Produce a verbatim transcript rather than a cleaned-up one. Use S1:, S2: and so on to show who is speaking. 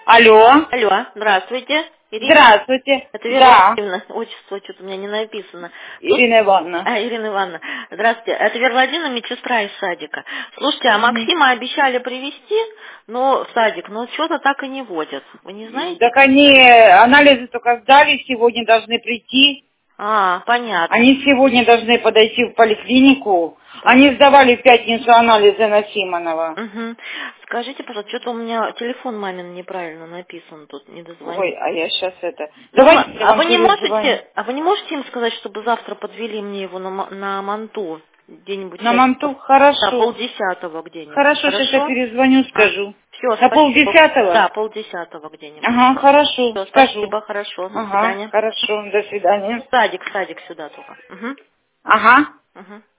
S1: Алло.
S2: Алло, здравствуйте. Ирина?
S1: Здравствуйте.
S2: Это Вера
S1: Да.
S2: Владимировна. Отчество что-то у меня не написано. Слуш-
S1: Ирина Ивановна.
S2: А, Ирина Ивановна. Здравствуйте. Это Вера Владимировна, медсестра из садика. Слушайте, а
S1: Мгм.
S2: Максима обещали привезти, но в садик, но что-то так и не водят. Вы не знаете?
S1: Так они анализы только сдали, сегодня должны прийти.
S2: А, понятно.
S1: Они сегодня должны подойти в поликлинику.
S2: Пон-
S1: Они сдавали в пятницу анализы на Симонова.
S2: Мгм. Скажите, пожалуйста, что-то у меня телефон мамин неправильно написан тут, не дозвонить.
S1: Ой, а я сейчас это...
S2: Ну,
S1: Давайте
S2: ла-
S1: я
S2: а
S1: вам
S2: вы не
S1: перезвоню.
S2: можете, а вы не можете им сказать, чтобы завтра подвели мне его на, ма- на манту где-нибудь
S1: На
S2: час,
S1: манту?
S2: да,
S1: Хорошо.
S2: полдесятого где-нибудь,
S1: Хорошо, сейчас я
S2: хорошо?
S1: перезвоню,
S2: А,
S1: скажу.
S2: все,
S1: На
S2: спасибо. Да,
S1: полдесятого?
S2: полдесятого где-нибудь.
S1: Ага, хорошо,
S2: Все,
S1: скажу.
S2: спасибо, хорошо, до
S1: Ага,
S2: свидания.
S1: хорошо, до свидания.
S2: Садик, садик сюда только. Угу.
S1: Ага.
S2: Угу.